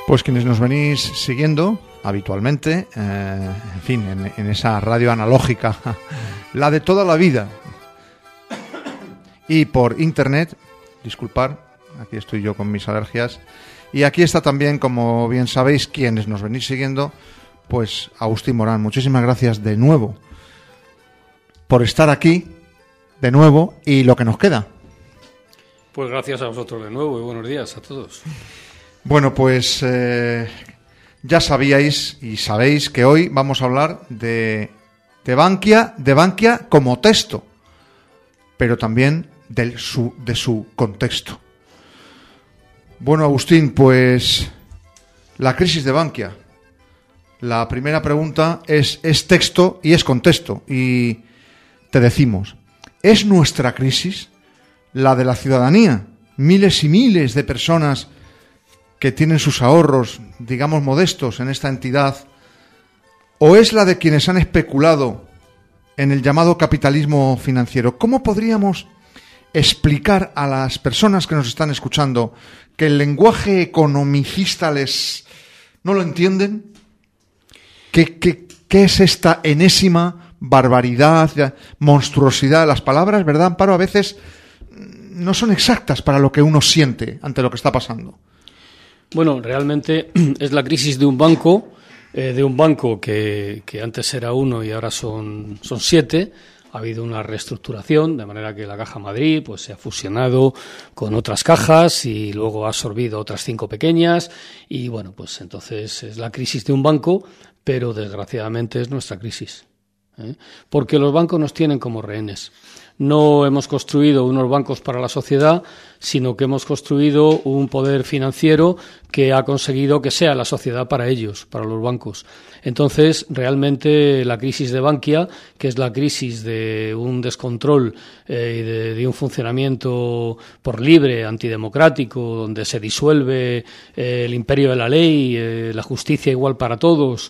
Pues quienes nos venís siguiendo habitualmente, en fin, en esa radio analógica, la de toda la vida, y por internet, disculpar, aquí estoy yo con mis alergias, y aquí está también, como bien sabéis, quienes nos venís siguiendo, pues Agustín Morán. Muchísimas gracias de nuevo por estar aquí, de nuevo, y lo que nos queda. Pues gracias a vosotros de nuevo y buenos días a todos. Bueno, pues ya sabíais y sabéis que hoy vamos a hablar de Bankia como texto, pero también de su contexto. Bueno, Agustín, pues la crisis de Bankia. La primera pregunta es texto y es contexto. Y te decimos, ¿es nuestra crisis la de la ciudadanía? Miles y miles de personas que tienen sus ahorros, digamos, modestos en esta entidad, ¿o es la de quienes han especulado en el llamado capitalismo financiero? ¿Cómo podríamos explicar a las personas que nos están escuchando que el lenguaje economicista no lo entienden? ¿Qué es esta enésima barbaridad, monstruosidad? Las palabras, ¿verdad, Amparo? A veces no son exactas para lo que uno siente ante lo que está pasando. Bueno, realmente es la crisis de un banco que antes era uno y ahora son 7. Ha habido una reestructuración, de manera que la Caja Madrid pues se ha fusionado con otras cajas y luego ha absorbido otras 5 pequeñas y bueno, pues entonces es la crisis de un banco, pero desgraciadamente es nuestra crisis, porque los bancos nos tienen como rehenes. No hemos construido unos bancos para la sociedad, sino que hemos construido un poder financiero que ha conseguido que sea la sociedad para ellos, para los bancos. Entonces, realmente la crisis de Bankia, que es la crisis de un descontrol y de un funcionamiento por libre, antidemocrático, donde se disuelve el imperio de la ley, la justicia igual para todos,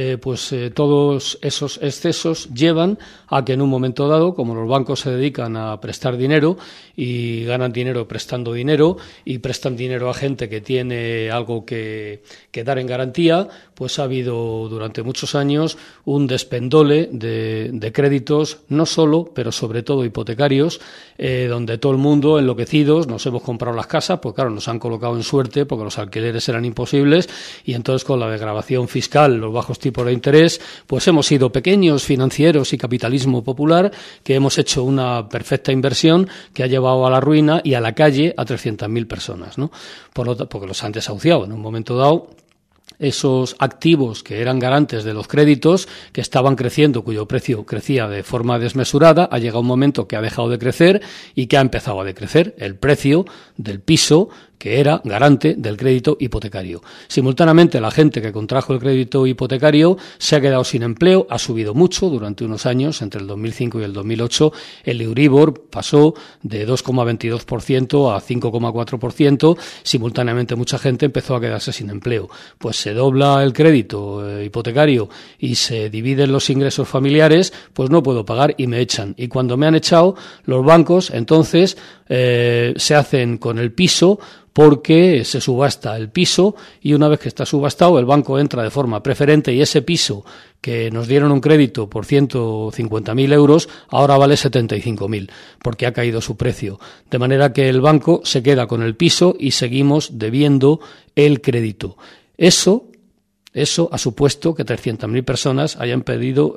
todos esos excesos llevan a que en un momento dado, como los bancos se dedican a prestar dinero y ganan dinero prestando dinero y prestan dinero a gente que tiene algo que dar en garantía, pues ha habido durante muchos años un despendole de créditos, no solo, pero sobre todo hipotecarios, donde todo el mundo, enloquecidos, nos hemos comprado las casas, pues claro, nos han colocado en suerte porque los alquileres eran imposibles y entonces con la desgravación fiscal, los bajos tipos de interés, pues hemos sido pequeños financieros y capitalismo popular que hemos hecho una perfecta inversión que ha llevado a la ruina y a la calle a 300.000 personas, ¿no? Porque los han desahuciado en un momento dado. Esos activos que eran garantes de los créditos, que estaban creciendo, cuyo precio crecía de forma desmesurada, ha llegado un momento que ha dejado de crecer y que ha empezado a decrecer el precio del piso que era garante del crédito hipotecario. Simultáneamente, la gente que contrajo el crédito hipotecario se ha quedado sin empleo, ha subido mucho durante unos años, entre el 2005 y el 2008, el Euribor pasó de 2,22% a 5,4%, simultáneamente mucha gente empezó a quedarse sin empleo. Pues se dobla el crédito hipotecario y se dividen los ingresos familiares, pues no puedo pagar y me echan. Y cuando me han echado, los bancos entonces se hacen con el piso, porque se subasta el piso y una vez que está subastado el banco entra de forma preferente y ese piso que nos dieron un crédito por 150.000 euros ahora vale 75.000 porque ha caído su precio. De manera que el banco se queda con el piso y seguimos debiendo el crédito. Eso ha supuesto que 300.000 personas hayan perdido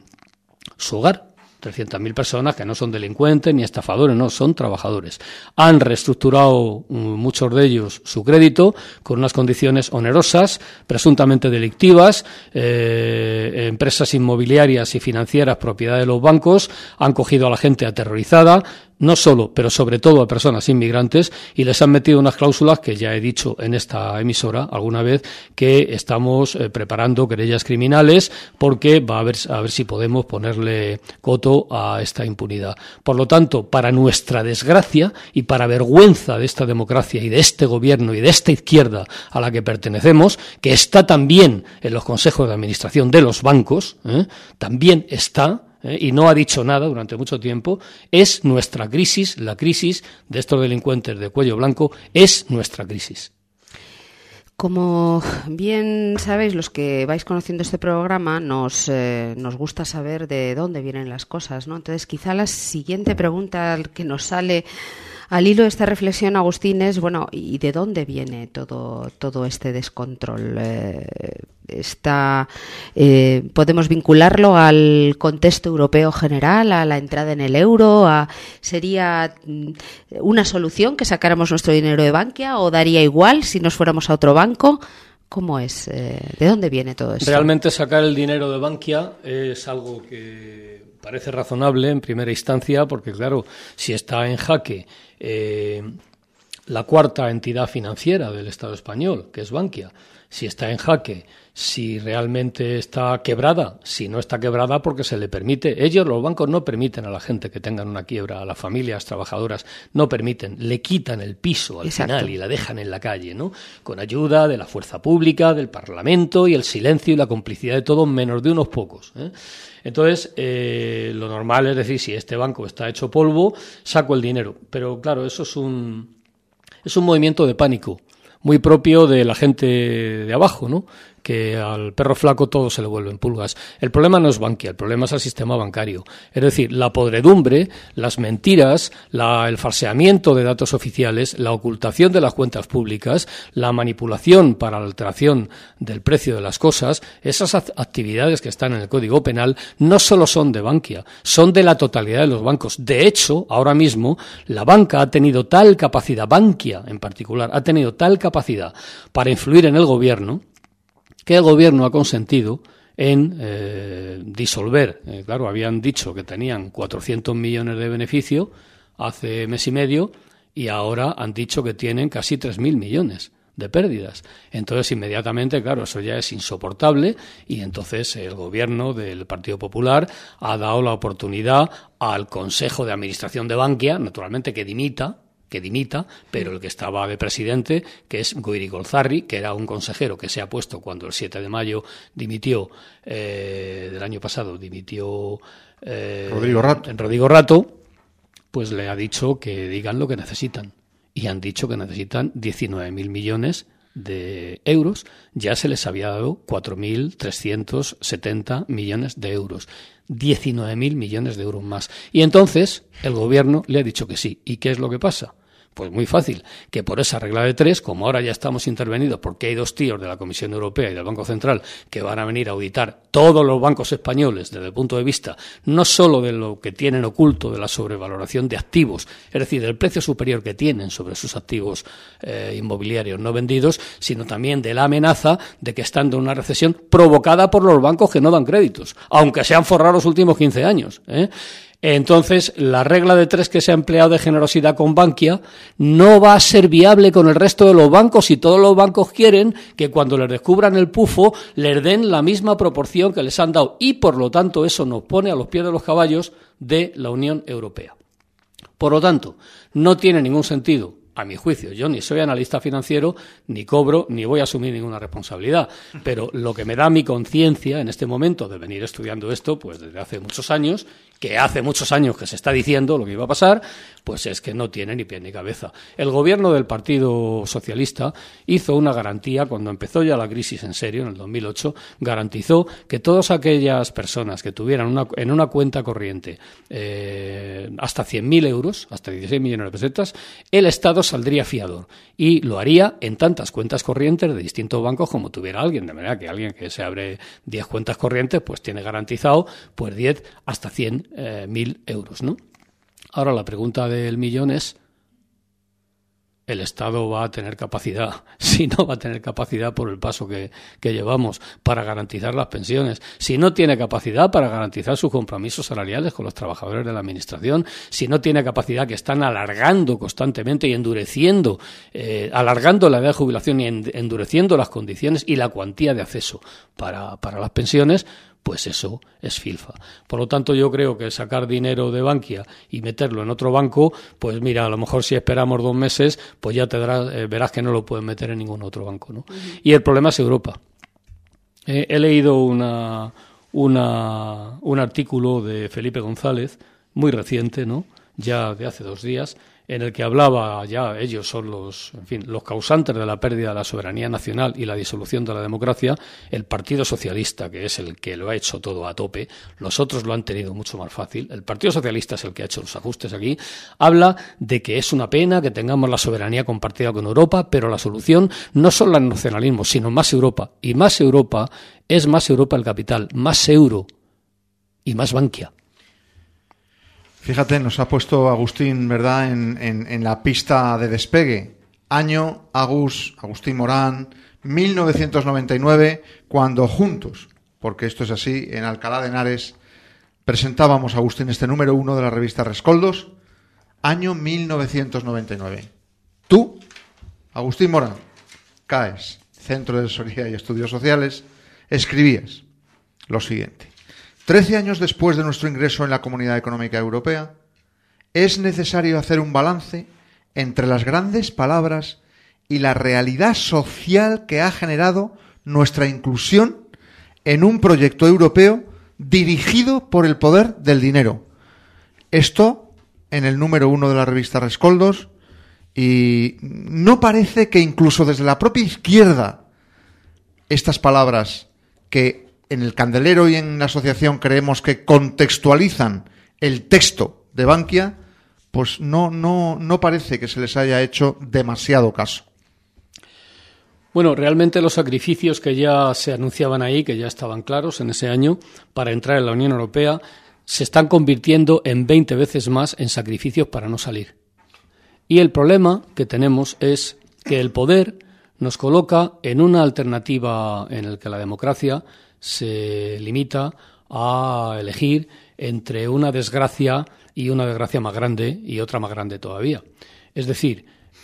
su hogar. 300.000 personas que no son delincuentes ni estafadores, no, son trabajadores. Han reestructurado muchos de ellos su crédito con unas condiciones onerosas, presuntamente delictivas, empresas inmobiliarias y financieras propiedad de los bancos, han cogido a la gente aterrorizada, no solo, pero sobre todo a personas inmigrantes, y les han metido unas cláusulas que ya he dicho en esta emisora alguna vez, que estamos preparando querellas criminales porque va a ver si podemos ponerle coto a esta impunidad. Por lo tanto, para nuestra desgracia y para vergüenza de esta democracia y de este gobierno y de esta izquierda a la que pertenecemos, que está también en los consejos de administración de los bancos, también está, y no ha dicho nada durante mucho tiempo, es nuestra crisis, la crisis de estos delincuentes de cuello blanco, es nuestra crisis. Como bien sabéis, los que vais conociendo este programa, nos gusta saber de dónde vienen las cosas, ¿no? Entonces, quizá la siguiente pregunta que nos sale al hilo de esta reflexión, Agustín, es, bueno, ¿y de dónde viene todo este descontrol? ¿Podemos vincularlo al contexto europeo general, a la entrada en el euro? ¿Sería una solución que sacáramos nuestro dinero de Bankia o daría igual si nos fuéramos a otro banco? ¿Cómo es? ¿De dónde viene todo esto? Realmente sacar el dinero de Bankia es algo que parece razonable en primera instancia, porque claro, si está en jaque la cuarta entidad financiera del Estado español, que es Bankia, si está en jaque, si realmente está quebrada, si no está quebrada porque se le permite, los bancos no permiten a la gente que tengan una quiebra, a las familias trabajadoras, no permiten, le quitan el piso al final y la dejan en la calle, ¿no? Con ayuda de la fuerza pública, del Parlamento y el silencio y la complicidad de todos menos de unos pocos, ¿eh? Entonces, lo normal es decir, si este banco está hecho polvo, saco el dinero. Pero claro, eso es un movimiento de pánico, muy propio de la gente de abajo, ¿no? Que al perro flaco todo se le vuelven pulgas. El problema no es Bankia, el problema es el sistema bancario. Es decir, la podredumbre, las mentiras, el falseamiento de datos oficiales, la ocultación de las cuentas públicas, la manipulación para la alteración del precio de las cosas, esas actividades que están en el Código Penal no solo son de Bankia, son de la totalidad de los bancos. De hecho, ahora mismo, la banca ha tenido tal capacidad, Bankia en particular, ha tenido tal capacidad para influir en el gobierno, que el gobierno ha consentido en disolver. Claro, habían dicho que tenían 400 millones de beneficio hace mes y medio y ahora han dicho que tienen casi 3.000 millones de pérdidas. Entonces, inmediatamente, claro, eso ya es insoportable y entonces el gobierno del Partido Popular ha dado la oportunidad al Consejo de Administración de Bankia, naturalmente que dimita, pero el que estaba de presidente, que es Goiri Golzarri, que era un consejero que se ha puesto cuando el 7 de mayo dimitió, del año pasado, dimitió Rodrigo Rato, pues le ha dicho que digan lo que necesitan. Y han dicho que necesitan 19.000 millones de euros. Ya se les había dado 4.370 millones de euros. 19.000 millones de euros más. Y entonces el gobierno le ha dicho que sí. ¿Y qué es lo que pasa? Pues muy fácil, que por esa regla de tres, como ahora ya estamos intervenidos porque hay dos tíos de la Comisión Europea y del Banco Central que van a venir a auditar todos los bancos españoles desde el punto de vista no solo de lo que tienen oculto de la sobrevaloración de activos, es decir, del precio superior que tienen sobre sus activos inmobiliarios no vendidos, sino también de la amenaza de que estando en una recesión provocada por los bancos que no dan créditos, aunque se han forrado los últimos 15 años, ¿eh? Entonces, la regla de tres que se ha empleado de generosidad con Bankia no va a ser viable con el resto de los bancos y todos los bancos quieren que cuando les descubran el pufo les den la misma proporción que les han dado y, por lo tanto, eso nos pone a los pies de los caballos de la Unión Europea. Por lo tanto, no tiene ningún sentido, a mi juicio, yo ni soy analista financiero, ni cobro, ni voy a asumir ninguna responsabilidad, pero lo que me da mi conciencia en este momento de venir estudiando esto, pues desde hace muchos años, que hace muchos años que se está diciendo lo que iba a pasar, pues es que no tiene ni pie ni cabeza. El gobierno del Partido Socialista hizo una garantía, cuando empezó ya la crisis en serio, en el 2008, garantizó que todas aquellas personas que tuvieran en una cuenta corriente hasta 100.000 euros, hasta 16 millones de pesetas, el Estado saldría fiador y lo haría en tantas cuentas corrientes de distintos bancos como tuviera alguien, de manera que alguien que se abre 10 cuentas corrientes pues tiene garantizado pues 10 hasta 100.000 euros, ¿no? Ahora la pregunta del millón es, ¿el Estado va a tener capacidad? Si no va a tener capacidad por el paso que llevamos para garantizar las pensiones, si no tiene capacidad para garantizar sus compromisos salariales con los trabajadores de la Administración, si no tiene capacidad, que están alargando constantemente y endureciendo, alargando la edad de jubilación y endureciendo las condiciones y la cuantía de acceso para las pensiones, pues eso es filfa. Por lo tanto, yo creo que sacar dinero de Bankia y meterlo en otro banco, pues mira, a lo mejor si esperamos 2 meses, pues ya verás que no lo pueden meter en ningún otro banco, ¿no? Uh-huh. Y el problema es Europa. He leído un artículo de Felipe González, muy reciente, ¿no? Ya de hace 2 días, en el que hablaba ya, ellos son los causantes de la pérdida de la soberanía nacional y la disolución de la democracia, el Partido Socialista, que es el que lo ha hecho todo a tope, los otros lo han tenido mucho más fácil, el Partido Socialista es el que ha hecho los ajustes aquí, habla de que es una pena que tengamos la soberanía compartida con Europa, pero la solución no son los nacionalismos, sino más Europa, y más Europa es más Europa el capital, más euro y más Bankia. Fíjate, nos ha puesto Agustín, ¿verdad?, en la pista de despegue. Año, Agustín Morán, 1999, cuando juntos, porque esto es así, en Alcalá de Henares, presentábamos, Agustín, este número 1 de la revista Rescoldos, año 1999. Tú, Agustín Morán, CAES, Centro de Asesoría y Estudios Sociales, escribías lo siguiente. 13 años después de nuestro ingreso en la Comunidad Económica Europea, es necesario hacer un balance entre las grandes palabras y la realidad social que ha generado nuestra inclusión en un proyecto europeo dirigido por el poder del dinero. Esto en el número 1 de la revista Rescoldos, y no parece que incluso desde la propia izquierda estas palabras que en el Candelero y en la asociación creemos que contextualizan el texto de Bankia, pues no parece que se les haya hecho demasiado caso. Bueno, realmente los sacrificios que ya se anunciaban ahí, que ya estaban claros en ese año, para entrar en la Unión Europea, se están convirtiendo en 20 veces más en sacrificios para no salir. Y el problema que tenemos es que el poder nos coloca en una alternativa en la que la democracia se limita a elegir entre una desgracia y una desgracia más grande y otra más grande todavía. Es decir,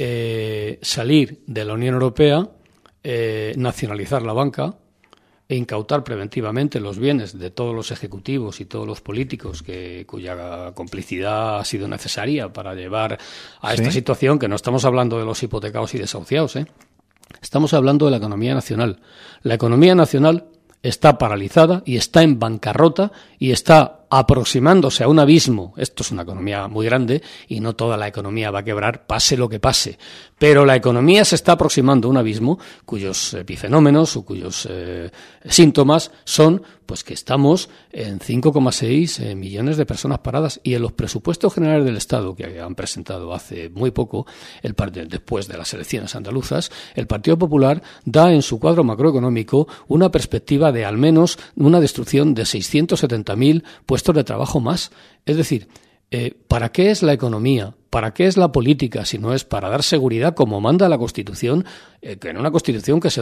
salir de la Unión Europea, nacionalizar la banca e incautar preventivamente los bienes de todos los ejecutivos y todos los políticos cuya complicidad ha sido necesaria para llevar a esta situación, que no estamos hablando de los hipotecados y desahuciados, estamos hablando de la economía nacional. La economía nacional está paralizada y está en bancarrota y está aproximándose a un abismo. Esto es una economía muy grande y no toda la economía va a quebrar, pase lo que pase. Pero la economía se está aproximando a un abismo cuyos epifenómenos o cuyos síntomas son pues que estamos en 5,6 millones de personas paradas, y en los presupuestos generales del Estado que han presentado hace muy poco, después de las elecciones andaluzas, el Partido Popular da en su cuadro macroeconómico una perspectiva de al menos una destrucción de 670.000 puestos de trabajo más. Es decir, ¿para qué es la economía? ¿Para qué es la política si no es para dar seguridad como manda la Constitución, que en una Constitución que se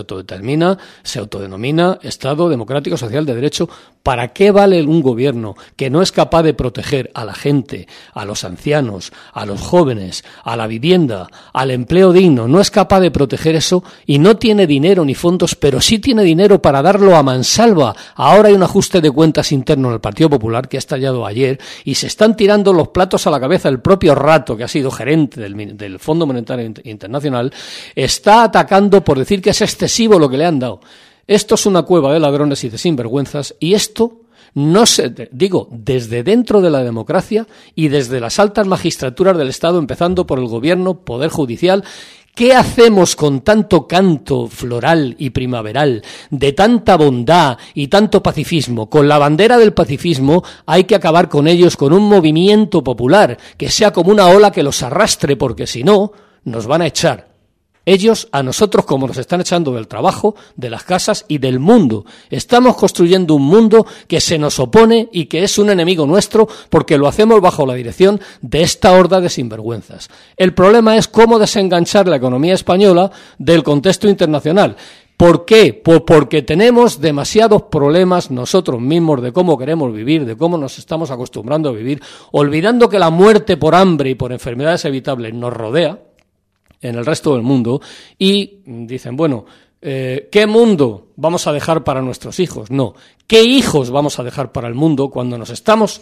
autodenomina Estado Democrático Social de Derecho? ¿Para qué vale un gobierno que no es capaz de proteger a la gente, a los ancianos, a los jóvenes, a la vivienda, al empleo digno? No es capaz de proteger eso y no tiene dinero ni fondos, pero sí tiene dinero para darlo a mansalva. Ahora hay un ajuste de cuentas interno en el Partido Popular que ha estallado ayer y se están tirando los platos a la cabeza. El propio Rato, que ha sido gerente del Fondo Monetario Internacional, está atacando por decir que es excesivo lo que le han dado. Esto es una cueva de ladrones y de sinvergüenzas, y esto no se, digo, desde dentro de la democracia y desde las altas magistraturas del Estado, empezando por el gobierno, poder judicial. ¿Qué hacemos con tanto canto floral y primaveral, de tanta bondad y tanto pacifismo? Con la bandera del pacifismo hay que acabar con ellos con un movimiento popular que sea como una ola que los arrastre, porque si no, nos van a echar. Ellos a nosotros como nos están echando del trabajo, de las casas y del mundo. Estamos construyendo un mundo que se nos opone y que es un enemigo nuestro porque lo hacemos bajo la dirección de esta horda de sinvergüenzas. El problema es cómo desenganchar la economía española del contexto internacional. ¿Por qué? Pues porque tenemos demasiados problemas nosotros mismos de cómo queremos vivir, de cómo nos estamos acostumbrando a vivir, olvidando que la muerte por hambre y por enfermedades evitables nos rodea en el resto del mundo, y dicen, bueno, ¿qué mundo vamos a dejar para nuestros hijos? No, ¿qué hijos vamos a dejar para el mundo cuando nos estamos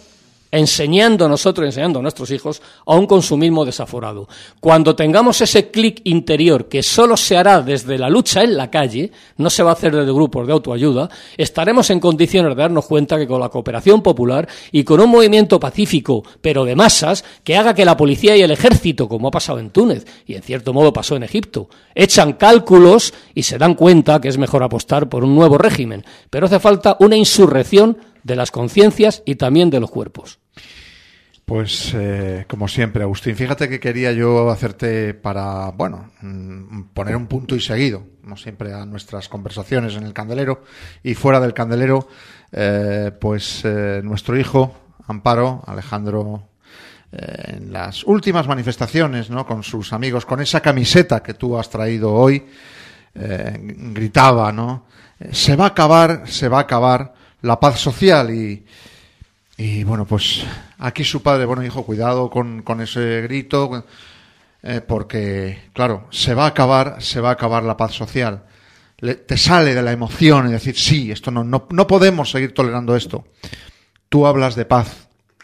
enseñando nosotros, enseñando a nuestros hijos a un consumismo desaforado. Cuando tengamos ese clic interior que solo se hará desde la lucha en la calle, no se va a hacer desde grupos de autoayuda, estaremos en condiciones de darnos cuenta que con la cooperación popular y con un movimiento pacífico, pero de masas, que haga que la policía y el ejército, como ha pasado en Túnez y en cierto modo pasó en Egipto, echan cálculos y se dan cuenta que es mejor apostar por un nuevo régimen. Pero hace falta una insurrección de las conciencias y también de los cuerpos. Pues como siempre, Agustín, fíjate que quería yo hacerte para, poner un punto y seguido, como siempre, a nuestras conversaciones en el Candelero y fuera del Candelero, nuestro hijo, Amparo, Alejandro, en las últimas manifestaciones, ¿no?, con sus amigos, con esa camiseta que tú has traído hoy, gritaba, ¿no?, se va a acabar la paz social y bueno, pues aquí su padre, hijo, cuidado con ese grito, porque, claro, se va a acabar la paz social. Te sale de la emoción y decir, sí, esto no podemos seguir tolerando esto. Tú hablas de paz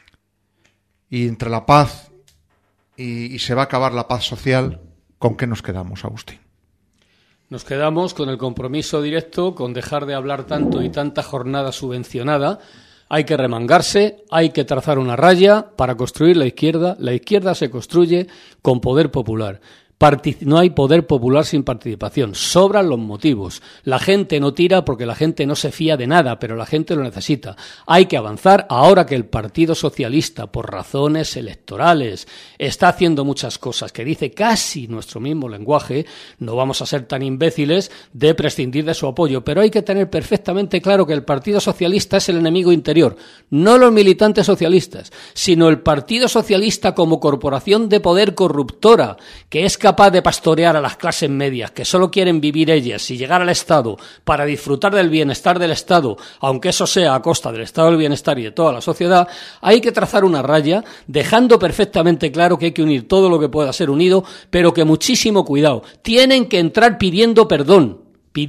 y entre la paz y se va a acabar la paz social, ¿con qué nos quedamos, Agustín? Nos quedamos con el compromiso directo, con dejar de hablar tanto y tanta jornada subvencionada. Hay que remangarse, hay que trazar una raya para construir la izquierda. La izquierda se construye con poder popular. No hay poder popular sin participación. Sobran los motivos. La gente no tira porque la gente no se fía de nada, pero la gente lo necesita. Hay que avanzar ahora que el Partido Socialista, por razones electorales, está haciendo muchas cosas que dice casi nuestro mismo lenguaje. No vamos a ser tan imbéciles de prescindir de su apoyo, pero hay que tener perfectamente claro que el Partido Socialista es el enemigo interior, no los militantes socialistas, sino el Partido Socialista como corporación de poder corruptora, que es capaz de pastorear a las clases medias, que solo quieren vivir ellas y llegar al Estado para disfrutar del bienestar del Estado, aunque eso sea a costa del Estado del bienestar y de toda la sociedad. Hay que trazar una raya, dejando perfectamente claro que hay que unir todo lo que pueda ser unido, pero que muchísimo cuidado. Tienen que entrar pidiendo perdón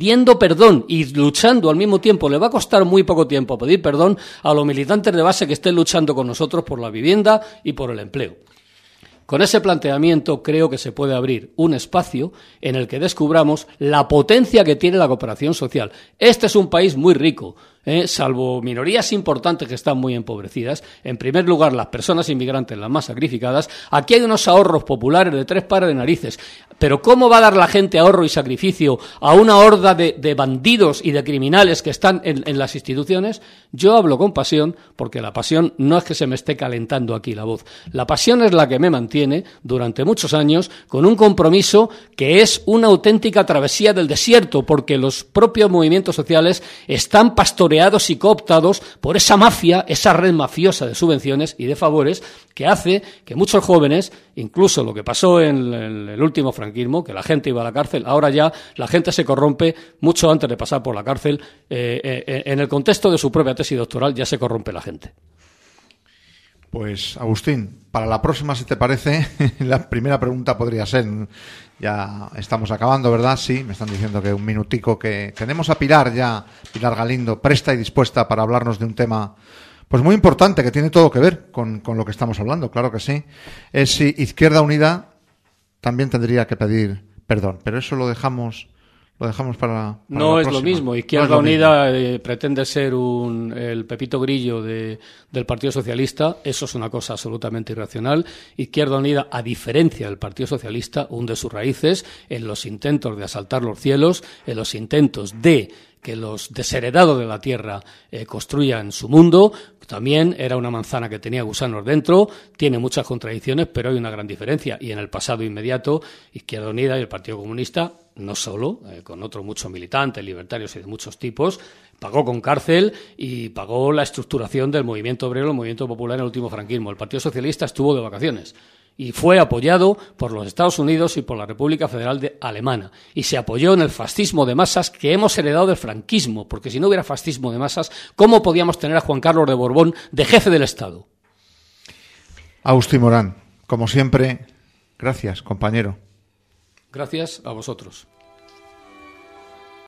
y luchando al mismo tiempo. Le va a costar muy poco tiempo pedir perdón a los militantes de base que estén luchando con nosotros por la vivienda y por el empleo. Con ese planteamiento creo que se puede abrir un espacio en el que descubramos la potencia que tiene la cooperación social. Este es un país muy rico, salvo minorías importantes que están muy empobrecidas. En primer lugar, las personas inmigrantes, las más sacrificadas. Aquí hay unos ahorros populares de 3 pares de narices. Pero ¿cómo va a dar la gente ahorro y sacrificio a una horda de bandidos y de criminales que están en las instituciones? Yo hablo con pasión, porque la pasión no es que se me esté calentando aquí la voz. La pasión es la que me mantiene durante muchos años con un compromiso que es una auténtica travesía del desierto, porque los propios movimientos sociales están pastoreados y cooptados por esa mafia, esa red mafiosa de subvenciones y de favores que hace que muchos jóvenes, incluso lo que pasó en el último franquismo, que la gente iba a la cárcel, ahora ya la gente se corrompe mucho antes de pasar por la cárcel. En el contexto de su propia tesis doctoral ya se corrompe la gente. Pues, Agustín, para la próxima, si te parece, la primera pregunta podría ser, ya estamos acabando, ¿verdad? Sí, me están diciendo que un minutico, que tenemos a Pilar Galindo, presta y dispuesta para hablarnos de un tema pues muy importante, que tiene todo que ver con lo que estamos hablando, claro que sí. Es si Izquierda Unida también tendría que pedir perdón, pero eso lo dejamos para no la es próxima. Lo mismo. Izquierda No es lo Unida mismo. Pretende ser el Pepito Grillo del Partido Socialista. Eso es una cosa absolutamente irracional. Izquierda Unida, a diferencia del Partido Socialista, hunde sus raíces en los intentos de asaltar los cielos, en los intentos de que los desheredados de la tierra construyan su mundo. También era una manzana que tenía gusanos dentro, tiene muchas contradicciones, pero hay una gran diferencia. Y en el pasado inmediato, Izquierda Unida y el Partido Comunista, no solo, con otros muchos militantes, libertarios y de muchos tipos, pagó con cárcel y pagó la estructuración del movimiento obrero, el movimiento popular en el último franquismo. El Partido Socialista estuvo de vacaciones y fue apoyado por los Estados Unidos y por la República Federal Alemana. Y se apoyó en el fascismo de masas que hemos heredado del franquismo, porque si no hubiera fascismo de masas, ¿cómo podíamos tener a Juan Carlos de Borbón de jefe del Estado? Agustín Morán, como siempre, gracias, compañero. Gracias a vosotros.